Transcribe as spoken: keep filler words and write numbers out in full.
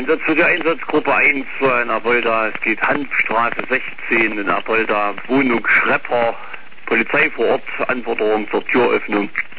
Einsatz für die Einsatzgruppe eins in Apolda. Es geht Hanfstraße sechzehn in Apolda. Wohnung Schrepper. Polizei vor Ort. Anforderung zur Türöffnung.